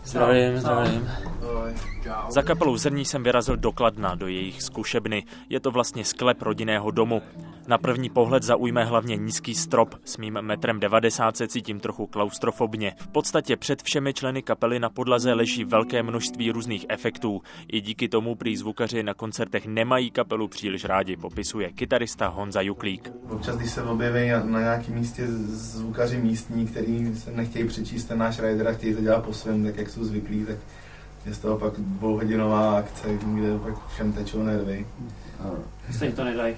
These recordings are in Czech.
Zdravím. Za kapelou Zrní jsem vyrazil do Kladna, do jejich zkušebny. Je to vlastně sklep rodinného domu. Na první pohled zaujme hlavně nízký strop. S mým 1,90 m se cítím trochu klaustrofobně. V podstatě před všemi členy kapely na podlaze leží velké množství různých efektů. I díky tomu prý zvukaři na koncertech nemají kapelu příliš rádi, popisuje kytarista Honza Juklík. Občas, když se objeví na nějakém místě zvukaři místní, který se nechtějí přečíst ten náš rider a chtějí to dělat po svém, tak jak jsou zvyklí, tak je z toho pak dvouhodinová akce, kde pak všem tečou nervy. Stejně to nedají.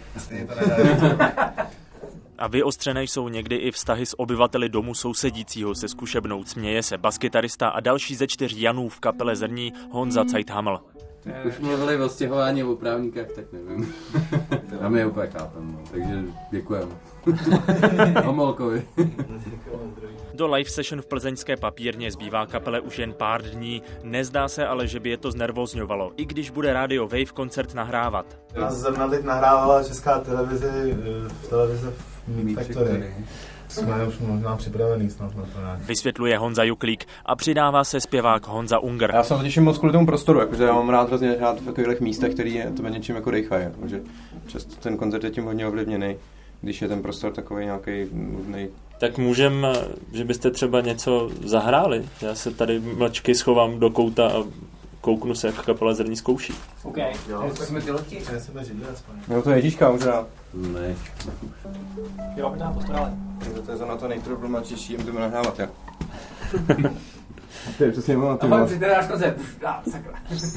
A vyostřené jsou někdy i vztahy s obyvateli domu sousedícího se zkušebnou, směje se baskytarista a další ze 4 Janů v kapele Zrní Honza Zeithaml. Už mluvili o stěhování o právníkách, tak nevím. A my je úplně chápem, no. Takže děkujeme. Homolkovi. Do live session v plzeňské Papírně zbývá kapele už jen pár dní. Nezdá se ale, že by je to znervózňovalo, i když bude Radio Wave koncert nahrávat. Nás zrovna teď nahrávala Česká televize v Meat Factory. Jsme už možná připravený snad na to nějak. Vysvětluje Honza Juklík a přidává se zpěvák Honza Unger. Já se těším moc kvůli tomu prostoru, jakože já mám rád hrozně hrát v takových místech, který to něčím jako dejchají, takže často ten koncert je tím hodně ovlivněný, když je ten prostor takový nějaký nudný. Tak že byste třeba něco zahráli? Já se tady mlčky schovám do kouta a kouknu se, jak kapela Zrní zkouší. OK. Jo, to jsme ty lodky. Přineseme židli aspoň. No to Ježíška možná. Ne. Jo, dám postarali. To je za na to nejproblematičtější, jim budeme nahrávat, jak? To je přesně ono, ty Ahoj, přijďte náš koncert. Sakra.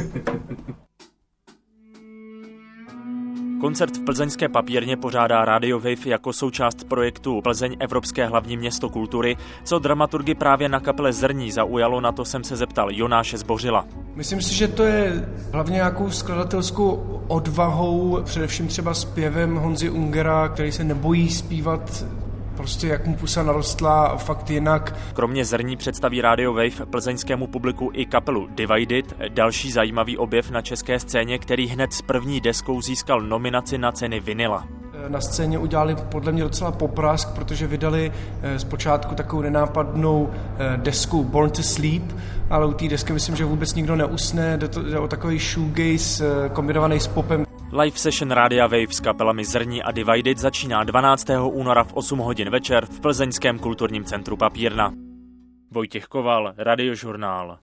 Koncert v plzeňské Papírně pořádá Radio Wave jako součást projektu Plzeň Evropské hlavní město kultury. Co dramaturgy právě na kapele Zrní zaujalo, na to jsem se zeptal Jonáše Zbořila. Myslím si, že to je hlavně nějakou skladatelskou odvahou, především třeba zpěvem Honzy Ungera, který se nebojí zpívat prostě jak mu pusa narostla, fakt jinak. Kromě Zrní představí Radio Wave plzeňskému publiku i kapelu Divided, další zajímavý objev na české scéně, který hned s první deskou získal nominaci na ceny Vinyla. Na scéně udělali podle mě docela poprask, protože vydali zpočátku takovou nenápadnou desku Born to Sleep, ale u té desky myslím, že vůbec nikdo neusne, jde o takový shoegaze kombinovaný s popem. Live session Rádia Wave s kapelami Zrní a Divided začíná 12. února v 8 hodin večer v plzeňském kulturním centru Papírna. Vojtěch Koval, Radiožurnál.